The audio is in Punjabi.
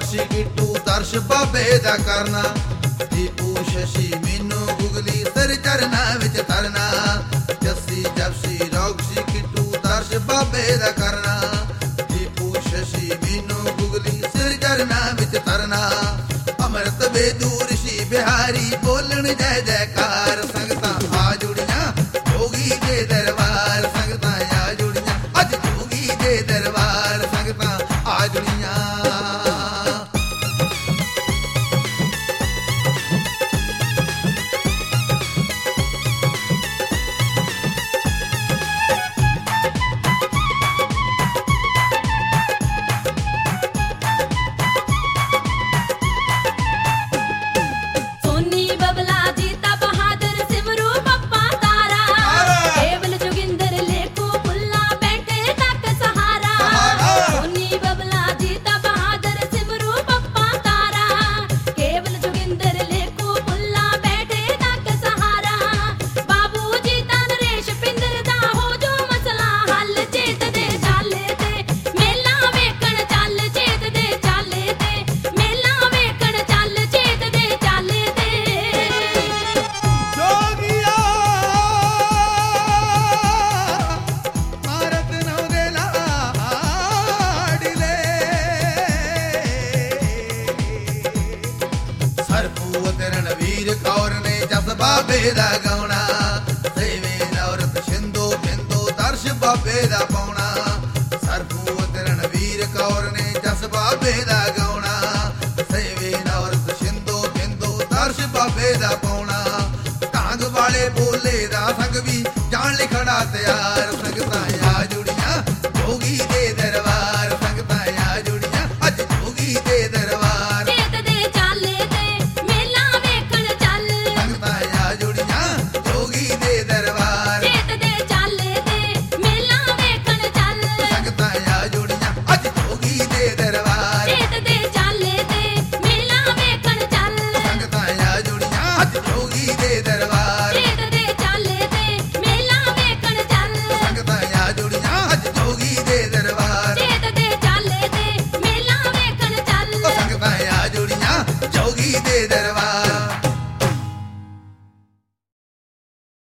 ਰੌਕਸੀ ਕਿੱਟੂ ਦਰਸ਼ ਬਾਬੇ ਦਾ ਕਰਨਾ, ਦੀਪੂ ਸ਼ਸ਼ੀ ਮੀਨੂ ਗੁਗਲੀ ਸਿਰ ਚਰਨਾਂ ਵਿੱਚ ਤਰਨਾ, ਜੱਸੀ ਜਪਸੀ ਰੌਕਸੀ ਕਿੱਟੂ ਦਰਸ਼ ਬਾਬੇ ਦਾ ਕਰਨਾ, ਦੀਪੂ ਸ਼ਸ਼ੀ ਮੀਨੂ ਗੁਗਲੀ ਸਿਰ ਚਰਨਾਂ ਵਿੱਚ ਤਰਨਾ, ਅੰਮ੍ਰਿਤ ਵੇਦੂ ਰਿਸ਼ੀ ਬਿਹਾਰੀ ਬੋਲਣ ਜੈ ਜੈਕਾਰ, ਸੰਗਤਾਂ ਆ ਜੁੜੀਆਂ ਜੋਗੀ ਦੇ ਦਰਬਾਰ, ਸੰਗਤਾਂ ਆ ਜੁੜੀਆਂ ਅੱਜ ਜੋਗੀ ਦੇ ਦਰਬਾਰ, ਸੰਗਤਾਂ ਆ ਜੁੜੀਆਂ। ਬਾਬੇ ਦਾ ਗਾਉਣਾ ਸੇਵੇ ਨੌਰਤ ਸਿੰਧੂ ਬਿੰਦੂ ਦਰਸ਼ ਬਾਬੇ ਦਾ ਪਾਉਣਾ, ਸਰਬੂਤ ਰਣਵੀਰ ਕੌਰ ਨੇ ਜਸ ਬਾਬੇ ਦਾ ਗਾਉਣਾ, ਸੇਵੇ ਨੌਰਤ ਸਿੰਧੂ ਬਿੰਦੂ ਦਰਸ਼ ਬਾਬੇ ਦਾ ਪਾਉਣਾ, ਢਾਂਗ ਵਾਲੇ ਬੋਲੇ ਦਾ ਸੰਗ ਵੀ ਜਾਣ ਲਈ ਖੜਾ ਤਿਆਰ, ਸੰਗਤਾਂ ਆ ਜੁੜੀਆਂ ਜੋਗੀ ਦੇ ਦਰਬਾਰ, ਸੰਗਤਾਂ ਆ ਜੁੜੀਆਂ ਅੱਜ ਜੋਗੀ ਦੇ ਦਰਬਾਰ। ਦਰਬਾਰ